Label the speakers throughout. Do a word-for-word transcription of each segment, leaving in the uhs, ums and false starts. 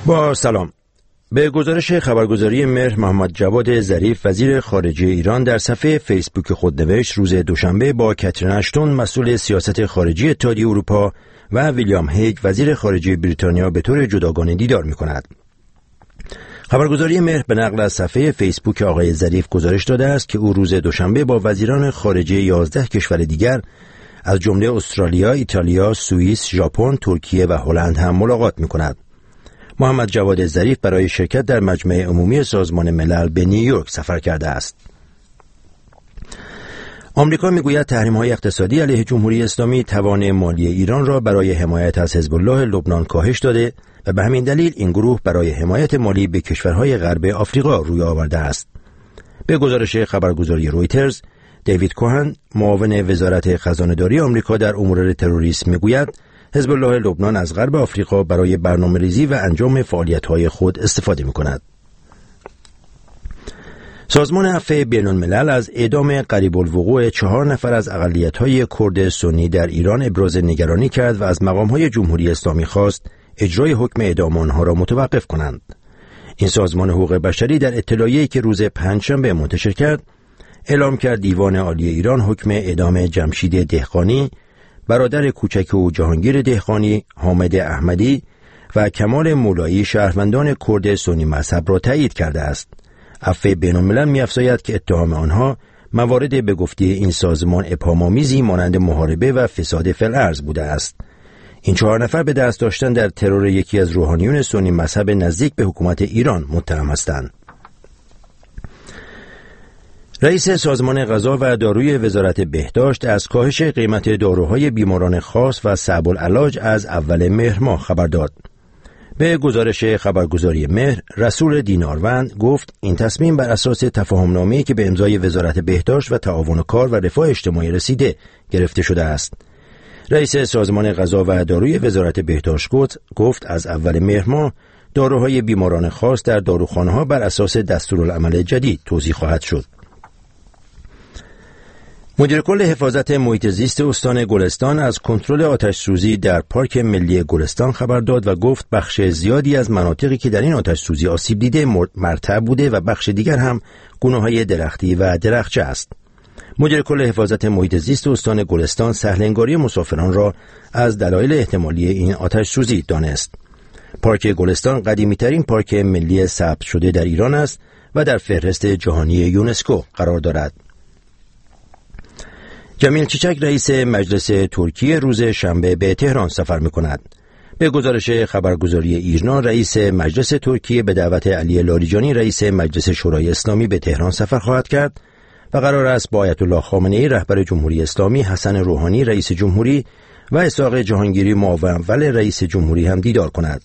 Speaker 1: با سلام. به گزارش خبرگزاری مهر، محمد جواد ظریف وزیر خارجه ایران در صفحه فیسبوک خود نوشت روز دوشنبه با کاترین اشتون مسئول سیاست خارجی اتحادیه اروپا و ویلیام هیگ وزیر خارجه بریتانیا به طور جداگانه دیدار می‌کند. خبرگزاری مهر به نقل از صفحه فیسبوک آقای ظریف گزارش داده است که او روز دوشنبه با وزیران خارجه یازده کشور دیگر از جمله استرالیا، ایتالیا، سوئیس، ژاپن، ترکیه و هلند هم ملاقات می‌کند. محمد جواد ظریف برای شرکت در مجمع عمومی سازمان ملل به نیویورک سفر کرده است. آمریکا میگوید تحریم‌های اقتصادی علیه جمهوری اسلامی توان مالی ایران را برای حمایت از حزب الله لبنان کاهش داده و به همین دلیل این گروه برای حمایت مالی به کشورهای غرب آفریقا روی آورده است. به گزارش خبرگزاری رویترز، دیوید کوهن، معاون وزارت خزانه‌داری آمریکا در امور تروریسم میگوید حزب الله لبنان از غرب آفریقا برای برنامه‌ریزی و انجام فعالیت‌های خود استفاده می‌کند. سازمان عفو بین‌الملل از اعدام قریب الوقوع چهار نفر از اقلیت‌های کرد سنی در ایران ابراز نگرانی کرد و از مقام‌های جمهوری اسلامی خواست اجرای حکم اعدام آنها را متوقف کنند. این سازمان حقوق بشری در اطلاعیه‌ای که روز پنجشنبه منتشر کرد، اعلام کرد دیوان عالی ایران حکم اعدام جمشید دهقانی، برادر کوچک او جهانگیر دهقانی، حامد احمدی و کمال مولایی شهروندان کرد سنی مذهب را تایید کرده است. عفو بین‌الملل می‌افزاید که اتهام آنها موارد به گفته این سازمان ابهام‌آمیزی مانند محاربه و فساد فی الارض بوده است. این چهار نفر به دست داشتن در ترور یکی از روحانیون سنی مذهب نزدیک به حکومت ایران متهم هستند. رئیس سازمان غذا و داروی وزارت بهداشت از کاهش قیمت داروهای بیماران خاص و صعب العلاج از اول مهر ماه خبر داد. به گزارش خبرگزاری مهر، رسول دیناروند گفت این تصمیم بر اساس تفاهم‌نامه‌ای که به امضای وزارت بهداشت و تعاون کار و رفاه اجتماعی رسیده گرفته شده است. رئیس سازمان غذا و داروی وزارت بهداشت گفت از اول مهر ماه داروهای بیماران خاص در داروخانه‌ها بر اساس دستورالعمل جدید توزیع خواهد شد. مدیر کل حفاظت محیط زیست استان گلستان از کنترل آتش‌سوزی در پارک ملی گلستان خبر داد و گفت بخش زیادی از مناطقی که در این آتش‌سوزی آسیب دیده مرتع بوده و بخش دیگر هم گونه‌های درختی و درختچه است. مدیر کل حفاظت محیط زیست استان گلستان سهل‌انگاری مسافران را از دلایل احتمالی این آتش‌سوزی دانست. پارک گلستان قدیمی‌ترین پارک ملی ثبت شده در ایران است و در فهرست جهانی یونسکو قرار دارد. جمیل چیچک رئیس مجلس ترکیه روز شنبه به تهران سفر می‌کند. به گزارش خبرگزاری ایرنا، رئیس مجلس ترکیه به دعوت علی لاریجانی رئیس مجلس شورای اسلامی به تهران سفر خواهد کرد و قرار است با آیت الله خامنه‌ای رهبر جمهوری اسلامی، حسن روحانی رئیس جمهوری و اسحاق جهانگیری معاون اول رئیس جمهوری هم دیدار کند.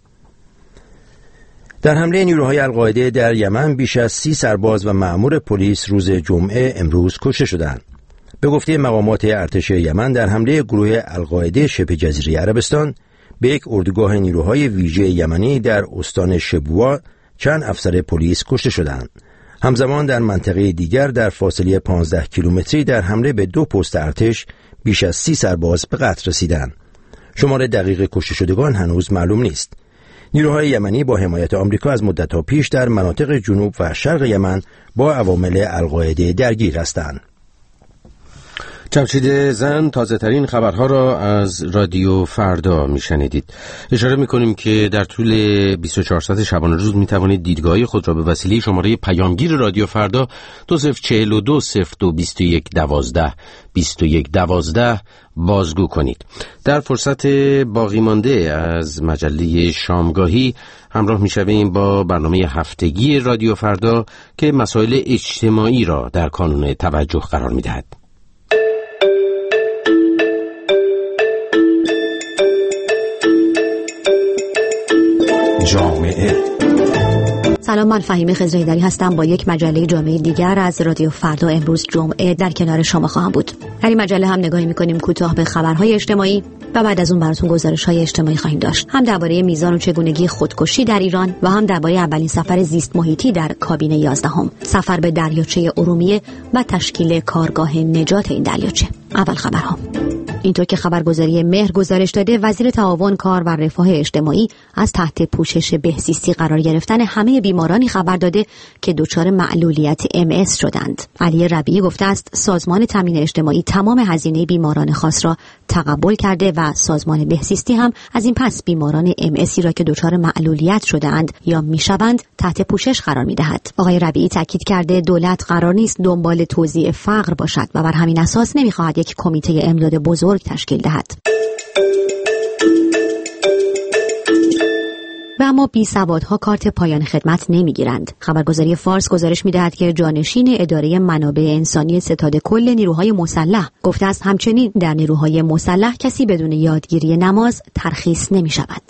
Speaker 1: در حمله نیروهای القاعده در یمن بیش از سی سرباز و مأمور پلیس روز جمعه امروز کشته شدند. به گفته مقامات ارتش یمن در حمله گروه القاعده شبه جزیره عربستان به یک اردوگاه نیروهای ویژه یمنی در استان شبوه چند افسر پلیس کشته شدند. همزمان در منطقه دیگر در فاصله پانزده کیلومتری در حمله به دو پست ارتش بیش از سی سرباز به قتل رسیدند. شمار دقیق کشته شدگان هنوز معلوم نیست. نیروهای یمنی با حمایت آمریکا از مدت‌ها پیش در مناطق جنوب و شرق یمن با عوامل القاعده درگیر هستند.
Speaker 2: جمشید زن تازه ترین خبرها را از رادیو فردا میشنیدید. اشاره میکنیم که در طول بیست و چهار ساعت شبانه روز میتوانید دیدگاهی خود را به وسیله شماره پیامگیر رادیو فردا دو صفر چهل و دو صفر دو بیست و یک دوازده بیست و یک دوازده بازگو کنید. در فرصت باقی مانده از مجله شامگاهی همراه میشویم با برنامه هفتگی رادیو فردا که مسائل اجتماعی را در کانون توجه قرار میدهد.
Speaker 3: جامعه.
Speaker 4: سلام، من فهیمه خضره‌ایدری هستم. با یک مجله جامعه دیگر از رادیو فردا امروز جمعه در کنار شما خواهم بود. در این مجله هم نگاهی می‌کنیم کوتاه به خبرهای اجتماعی و بعد از اون براتون گزارش‌های اجتماعی خواهیم داشت. هم درباره میزان و چگونگی خودکشی در ایران و هم درباره اولین سفر زیست محیطی در کابین یازدهم، سفر به دریاچه ارومیه و تشکیل کارگاه نجات این دریاچه. اول خبرها. اینطور که خبرگزاری مهر گزارش داده، وزیر تعاون، کار و رفاه اجتماعی از تحت پوشش بهزیستی قرار گرفتن همه بیمارانی خبر داده که دچار معلولیت ام اس شدند. علی ربیعی گفته است سازمان تامین اجتماعی تمام هزینه بیماران خاص را تقبل کرده و سازمان بهزیستی هم از این پس بیماران ام اس را که دچار معلولیت شده‌اند یا میشوند تحت پوشش قرار می‌دهد. آقای ربیعی تاکید کرده دولت قرار نیست دنبال توزیع فقر باشد و بر همین اساس نمی‌خواهد یک کمیته امداد بزرگ تشکیل دهد. و اما بیسوادها کارت پایان خدمت نمیگیرند. خبرگزاری فارس گزارش میدهد که جانشین اداره منابع انسانی ستاد کل نیروهای مسلح گفته است همچنین در نیروهای مسلح کسی بدون یادگیری نماز ترخیص نمی شود.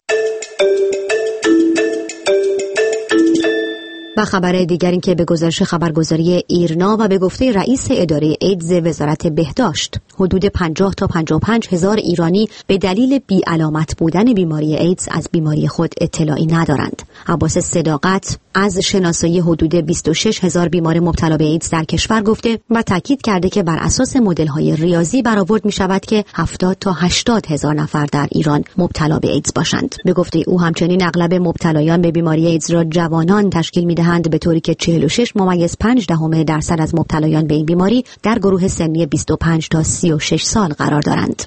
Speaker 4: و خبر دیگر این که به گزارش خبرگزاری ایرنا و به گفته رئیس اداره ایدز وزارت بهداشت، حدود پنجاه تا پنجاه و پنج هزار ایرانی به دلیل بی علامت بودن بیماری ایدز از بیماری خود اطلاعی ندارند. عباس صداقت از شناسایی حدود بیست و شش هزار بیمار مبتلا به ایدز در کشور گفته و تاکید کرده که بر اساس مدل‌های ریاضی برآورد می‌شود که هفتاد تا هشتاد هزار نفر در ایران مبتلا به ایدز باشند. به گفته او همچنین اغلب مبتلایان به بیماری ایدز را جوانان تشکیل می‌دهند، به طوری که چهل و شش ممیز پنج دهم درصد از مبتلایان به این بیماری در گروه سنی بیست و پنج تا سی و شش سال قرار دارند.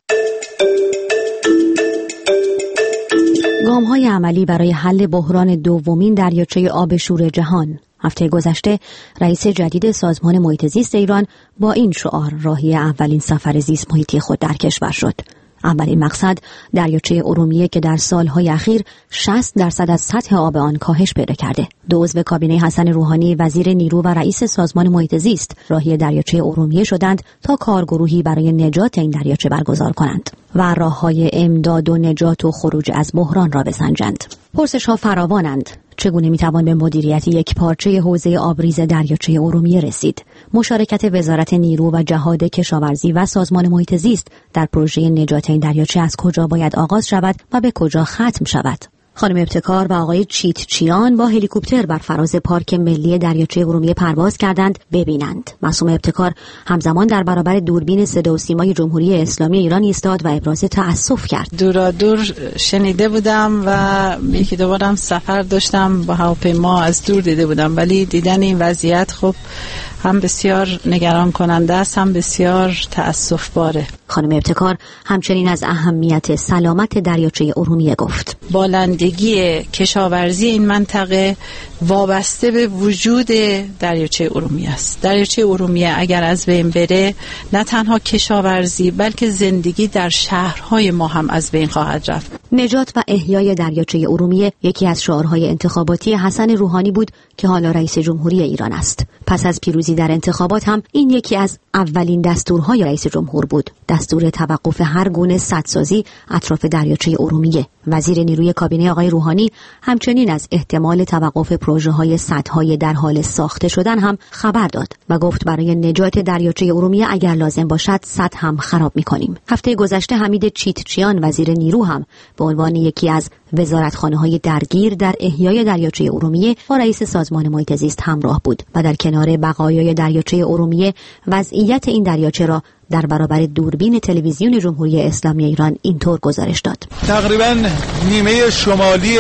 Speaker 4: گام‌های عملی برای حل بحران دومین دریاچه آب شور جهان. هفته گذشته رئیس جدید سازمان محیط زیست ایران با این شعار راهی اولین سفر زیست محیطی خود در کشور شد. اولین مقصد دریاچه ارومیه که در سالهای اخیر شصت درصد از سطح آب آن کاهش پیدا کرده. دو عضو کابینه حسن روحانی، وزیر نیرو و رئیس سازمان محیط زیست راهی دریاچه ارومیه شدند تا کارگروهی برای نجات این دریاچه برگزار کنند و راه‌های امداد و نجات و خروج از بحران را بسنجند. پرسش‌ها فراوانند. چگونه میتوان به مدیریت یک پارچه حوزه آبریز دریاچه ارومیه رسید؟ مشارکت وزارت نیرو و جهاد کشاورزی و سازمان محیط زیست در پروژه نجات این دریاچه از کجا باید آغاز شود و به کجا ختم شود؟ خانم ابتکار و آقای چیتچیان با هلیکوپتر بر فراز پارک ملی دریاچه ارومیه پرواز کردند ببینند. معصوم ابتکار همزمان در برابر دوربین صدا و سیمای جمهوری اسلامی ایران ایستاد و ابراز تأسف کرد.
Speaker 3: دورا دور شنیده بودم و یکی دو بارم سفر داشتم با هواپیما از دور دیده بودم، ولی دیدن این وضعیت خب هم بسیار نگران کننده است، هم بسیار تأسف باره.
Speaker 4: خانم ابتکار همچنین از اهمیت سلامت دریاچه ارومیه گفت.
Speaker 3: بالندگی کشاورزی این منطقه وابسته به وجود دریاچه ارومیه است. دریاچه ارومیه اگر از بین بره، نه تنها کشاورزی بلکه زندگی در شهرهای ما هم از بین خواهد رفت.
Speaker 4: نجات و احیای دریاچه ارومیه یکی از شعارهای انتخاباتی حسن روحانی بود که حالا رئیس جمهوری ایران است. پس از پیروزی در انتخابات هم این یکی از اولین دستورهای رئیس جمهور بود، دستور توقف هر گونه سدسازی اطراف دریاچه ارومیه. وزیر نیروی کابینه آقای روحانی همچنین از احتمال توقف پروژه‌های سدهای در حال ساخته شدن هم خبر داد و گفت برای نجات دریاچه ارومیه اگر لازم باشد سد هم خراب می‌کنیم. هفته گذشته حمید چیتچیان وزیر نیرو هم به عنوان یکی از وزارتخانه‌های درگیر در احیای دریاچه ارومیه با رئیس سازمان محیط زیست همراه بود و در کنار بقایای دریاچه ارومیه وضعیت این دریاچه را در برابر دوربین تلویزیون جمهوری اسلامی ایران اینطور گزارش داد.
Speaker 5: تقریبا نیمه شمالی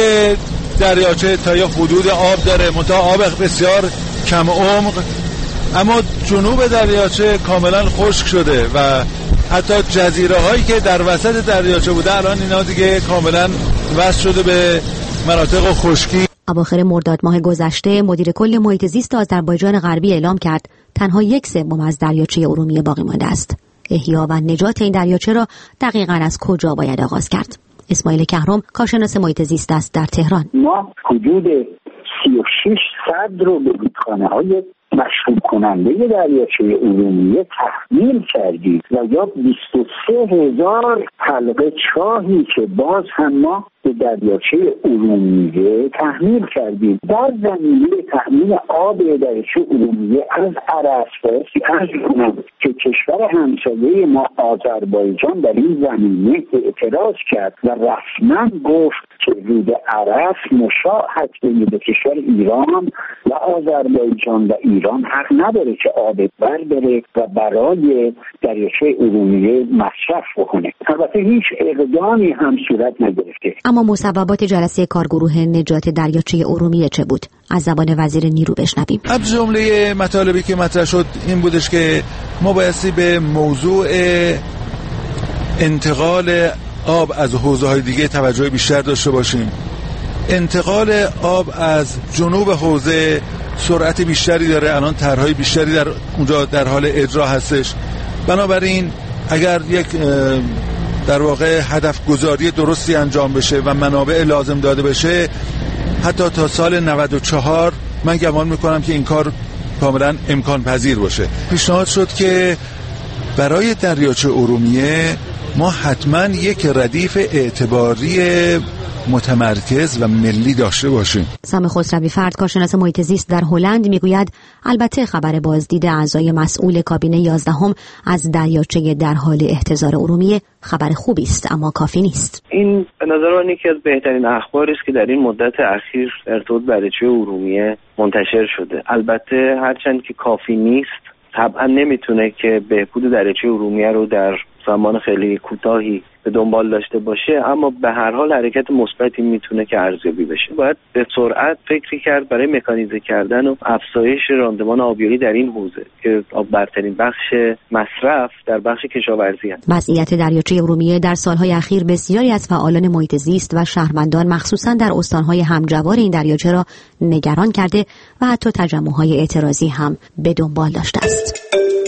Speaker 5: دریاچه تا یه حدود آب داره، منتها آب بسیار کم عمق، اما جنوب دریاچه کاملا خشک شده و حتی جزیره هایی که در وسط دریاچه بوده الان اینا دیگه کاملا وصل شده به مناطق خشکی.
Speaker 4: اواخر مرداد ماه گذشته مدیر کل محیط زیست آذربایجان غربی اعلام کرد تنها یک سوم از دریاچه ارومیه باقی مانده است. احیا و نجات این دریاچه را دقیقاً از کجا باید آغاز کرد؟ اسماعیل کهرم کارشناس محیط زیست است در تهران.
Speaker 6: ما حدود سی و شش صد رو به رودخانه‌های مشروب کننده دریاچه ارومیه تحمیل کردیم و یا بیست و سه هزار حلقه چاهی که باز هم ما به دریاچه ارومیه تحمیل کردیم. در زمینه تأمین آب دریاچه ارومیه از عرس بایستی عرض کنم که کشور همسایه ما آذربایجان در این زمینه اعتراض کرد و رسما گفت که رود عرس مشاع هسته‌ای به کشور ایران و آذربایجان و ایران حق نداره که آب بر بره و برای دریاچه ارومیه مصرف بکنه. البته هیچ اقدامی هم صورت نگرفته.
Speaker 4: اما مصوبات جلسه کارگروه نجات دریاچه ارومیه چه بود؟ از زبان وزیر نیرو بشنویم.
Speaker 5: از جمله مطالبی که مطرح شد این بودش که ما بایستی به موضوع انتقال آب از حوزه‌های دیگه توجه بیشتر داشته باشیم. انتقال آب از جنوب حوزه سرعت بیشتری داره، الان طرح‌های بیشتری در اونجا در حال اجرا هستش. بنابراین اگر یک در واقع هدف گذاری درستی انجام بشه و منابع لازم داده بشه، حتی تا سال نود و چهار من گمان میکنم که این کار کاملا امکان پذیر باشه. پیشنهاد شد که برای دریاچه ارومیه ما حتما یک ردیف اعتباری متمرکز و ملی داشته باشیم.
Speaker 4: سام خسروی فرد، کارشناس محیط زیست در هلند، میگوید البته خبر بازدید اعضای مسئول کابینه یازدهم از دریاچه در حال احتضار ارومیه خبر خوبی است، اما کافی نیست.
Speaker 7: این به نظر من یکی از بهترین اخباری است که در این مدت اخیر ارتباط دریاچه ارومیه منتشر شده. البته هرچند که کافی نیست، طبعا نمیتونه که بهبود دریاچه ارومیه رو در زمان خیلی کوتاهی به دنبال داشته باشه، اما به هر حال حرکت مثبتی میتونه که ارزیابی بشه. باید به سرعت فکری کرد برای مکانیزه کردن و افزایش راندمان آبیاری در این حوزه که آب برترین بخش مصرف در بخش کشاورزی است.
Speaker 4: وضعیت دریاچه ارومیه در سالهای اخیر بسیاری از فعالان محیط زیست و شهروندان مخصوصا در استانهای همجوار این دریاچه را نگران کرده و حتی تجمع‌های اعتراضی هم به دنبال داشته است.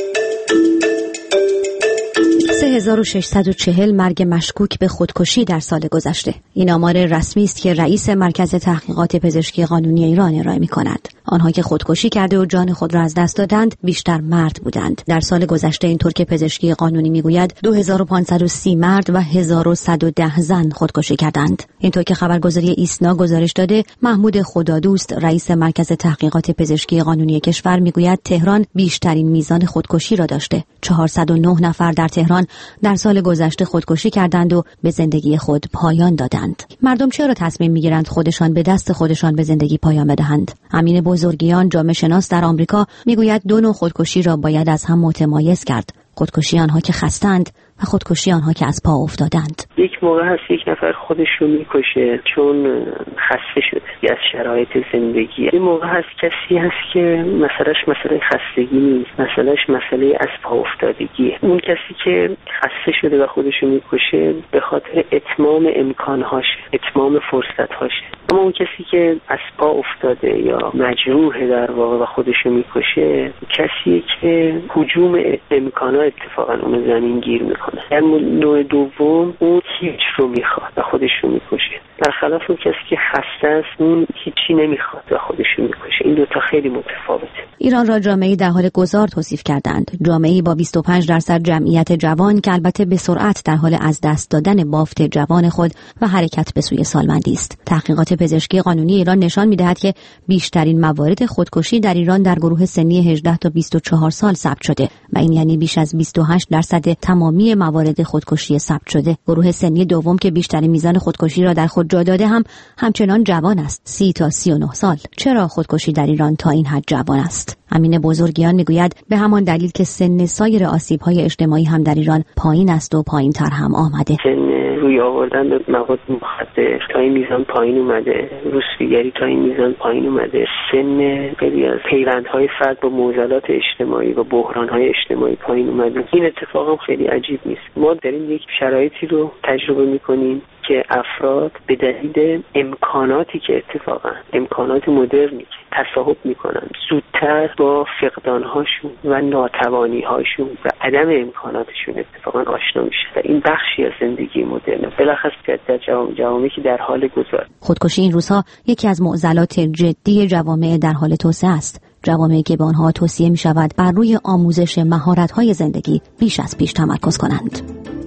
Speaker 4: سه هزار و ششصد و چهل مرگ مشکوک به خودکشی در سال گذشته. این آمار رسمی است که رئیس مرکز تحقیقات پزشکی قانونی ایران ارائه می‌کند. آنها که خودکشی کرده و جان خود را از دست دادند بیشتر مرد بودند. در سال گذشته اینطور که پزشکی قانونی میگوید دو هزار و پانصد و سی مرد و هزار و صد و ده زن خودکشی کردند. اینطور که خبرگزاری ایسنا گزارش داده، محمود خدادوست رئیس مرکز تحقیقات پزشکی قانونی کشور میگوید تهران بیشترین میزان خودکشی را داشته. چهارصد و نه نفر در تهران در سال گذشته خودکشی کردند و به زندگی خود پایان دادند. مردم چرا تصمیم میگیرند خودشان به دست خودشان به زندگی پایان بدهند؟ امین بزرگیان، جامعه شناس در آمریکا، میگوید دو نوع خودکشی را باید از هم متمایز کرد: خودکشی آنها که خستند و خودکشی آنها که از پا افتادند.
Speaker 8: یک موقع هست یک نفر خودش رو میکشه چون خسته شده از شرایط زندگی. این موقع هست کسی هست که مسئلهش مسئله خستگی نیست، مسئلهش مسئله از پا افتادگیه. اون کسی که خسته شده و خودش رو میکشه به خاطر اتمام امکانهاشه، اتمام فرصتهاشه. اما اون کسی که از پا افتاده یا مجروحه در واقع و خودش رو میکشه، کسی که هجوم امکانات اتفاقا اون زمین گیر میکنه. در نوع دوم اون هیچ رو میخواد و خودش رو میکشه، برخلاف اون کسی که خسته است اون هیچی نمیخواد و خودش رو میکشه. این دوتا خیلی متفاوته.
Speaker 4: ایران را جامعه‌ای در حال گذار توصیف کردند، جامعه‌ای با بیست و پنج درصد جمعیت جوان که البته به سرعت در حال از دست دادن بافت جوان خود و حرکت به سوی سالمندی است. تحقیقات پزشکی قانونی ایران نشان می‌دهد که بیشترین موارد خودکشی در ایران در گروه سنی هجده تا بیست و چهار سال ثبت شده و این یعنی بیش از بیست و هشت درصد تمامی موارد خودکشی ثبت شده. گروه سنی دوم که بیشترین میزان خودکشی را در خود جا داده هم همچنان جوان است، سی تا سی و نه سال. چرا خودکشی در ایران تا این حد جوان است؟ امین بزرگیان میگوید به همان دلیل که سن سایر آسیب‌های اجتماعی هم در ایران پایین است و پایین‌تر هم آمده.
Speaker 8: سن روی آوردن به مواد مخدر تا این میزان پایین اومده، روسپیگری تا این میزان پایین اومده، سن خیلی از پیوندهای فرد با معضلات اجتماعی و بحران‌های اجتماعی پایین اومده. این اتفاق هم خیلی عجیب نیست. ما داریم یک شرایطی رو تجربه می‌کنیم که افراد به دلیل امکاناتی که اتفاقا امکانات مدرنی تصاحب میکنن زودتر با فقدانهاشون و ناتوانیهاشون و عدم امکاناتشون اتفاقا آشنا میشه و این بخشی از زندگی مدرنه، بلخص در جوامعی که در حال گذار.
Speaker 4: خودکشی این روزها یکی از معضلات جدی جوامع در حال توسعه است، جوامعی که به آنها توصیه می شود بر روی آموزش مهارت‌های زندگی بیش از پیش تمرکز کنند.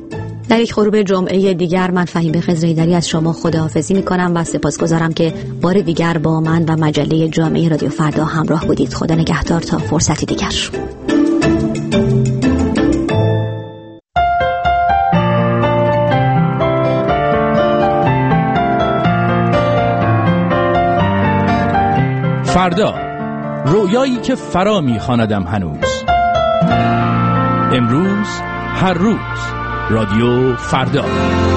Speaker 4: در یک غروب جمعه دیگر من فهیمه خضرحیدری از شما خداحافظی میکنم و سپاسگزارم که بار دیگر با من و مجله جامعه رادیو فردا همراه بودید. خدا نگهدار تا فرصتی دیگر.
Speaker 9: فردا، رویایی که فرا میخواندم هنوز. امروز، هر روز، رادیو فردا.